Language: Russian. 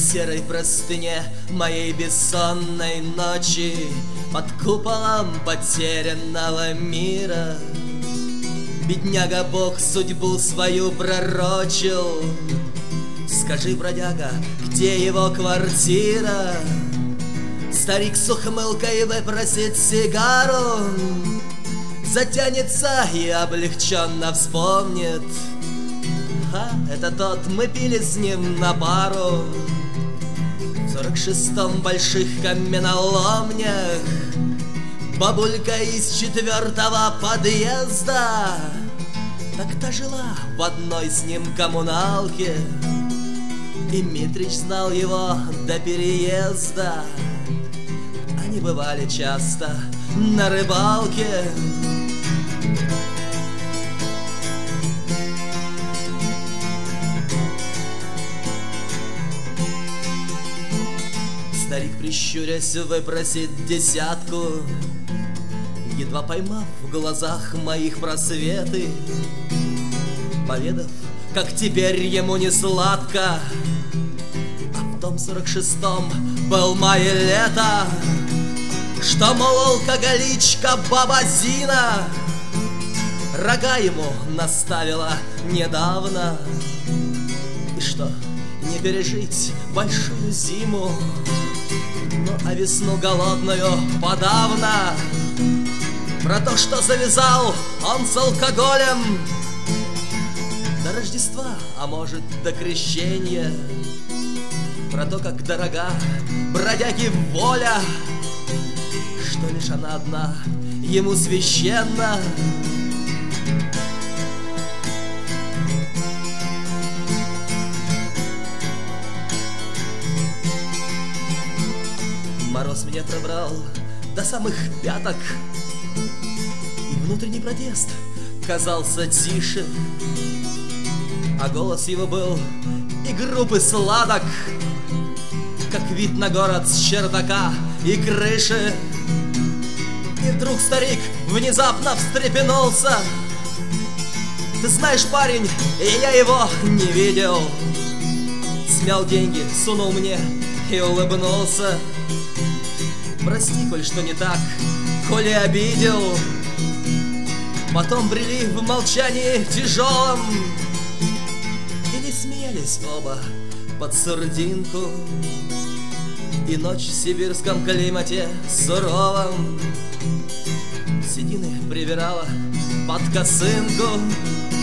серой простыне моей бессонной ночи, под куполом потерянного мира, бедняга Бог судьбу свою пророчил. Скажи, бродяга, где его квартира? Старик с ухмылкой выпросит сигару, затянется и облегченно вспомнит: это тот, мы пили с ним на пару в 46-м больших каменоломнях. Бабулька из 4-го подъезда, так-то жила в одной с ним коммуналке, и Митрич знал его до переезда. Они бывали часто на рыбалке. Старик, прищурясь, выпросит десятку, едва поймав в глазах моих просветы, поведав, как теперь ему не сладко. А в том 46-м был май и лето, что, мол, алкоголичка баба Зина рога ему наставила недавно. И что, не пережить большую зиму, ну а весну голодную подавно. Про то, что завязал он с алкоголем до Рождества, а может до крещения. Про то, как дорога бродяге воля, что лишь она одна ему священна. Мороз меня пробрал до самых пяток, и внутренний протест казался тише, а голос его был и груб, и сладок, как вид на город с чердака и крыши. И вдруг старик внезапно встрепенулся: ты знаешь, парень, я его не видел. Смял деньги, сунул мне и улыбнулся: прости, коль что не так, коли обидел. Потом брели в молчании тяжелом или смеялись оба под сурдинку. И ночь в сибирском климате суровом седины привирала под косынку.